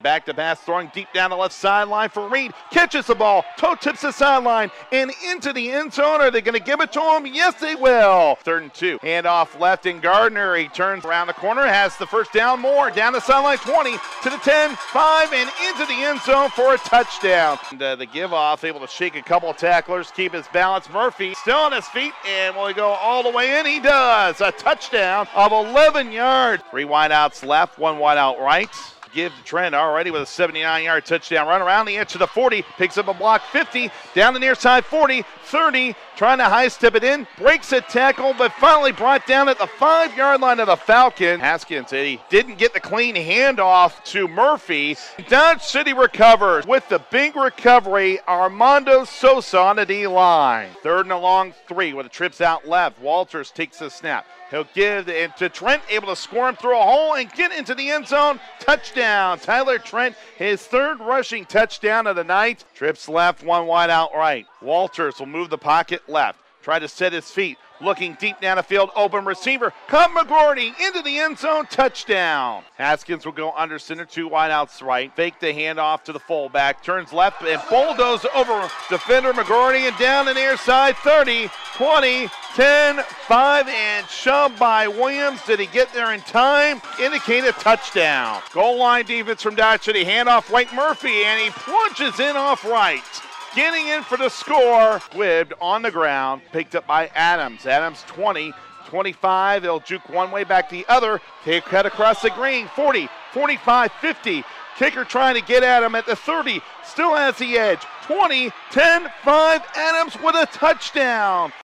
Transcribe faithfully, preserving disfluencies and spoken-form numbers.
Back to pass, throwing deep down the left sideline for Reed. Catches the ball, toe tips the sideline, and into the end zone. Are they going to give it to him? Yes, they will. Third and two. Handoff left, and Gardner, he turns around the corner, has the first down. More down the sideline, twenty to the ten, five, and into the end zone for a touchdown. And uh, the give off, able to shake a couple of tacklers, keep his balance. Murphy still on his feet, and will he go all the way in? He does. A touchdown of eleven yards. Three wideouts left, one wideout right. Give to Trent already with a seventy-nine-yard touchdown run around the edge to the forty, picks up a block fifty, down the near side forty, thirty, trying to high step it in, breaks a tackle, but finally brought down at the five-yard line of the Falcons. Haskins said he didn't get the clean handoff to Murphy. Dodge City recovers with the big recovery. Armando Sosa on the D-line. Third and a long three with the trips out left. Walters takes the snap. He'll give it to Trent, able to squirm through a hole and get into the end zone. Touchdown. Tyler Trent, his third rushing touchdown of the night. Trips left, one wide out right. Walters will move the pocket left. Try to set his feet. Looking deep down the field, open receiver. Caught McGordy into the end zone, touchdown. Haskins will go under center, two wideouts right. Fake the handoff to the fullback, turns left and bulldoze over defender McGordy and down the near side, thirty, twenty, ten, five, and shoved by Williams. Did he get there in time? Indicate a touchdown. Goal line defense from Dodge City, handoff right Murphy, and he plunges in off right. Getting in for the score, squibbed on the ground, picked up by Adams. Adams twenty, twenty-five, they'll juke one way, back the other. They cut across the green, forty, forty-five, fifty. Kicker trying to get at him at the thirty, still has the edge. twenty, ten, five, Adams with a touchdown.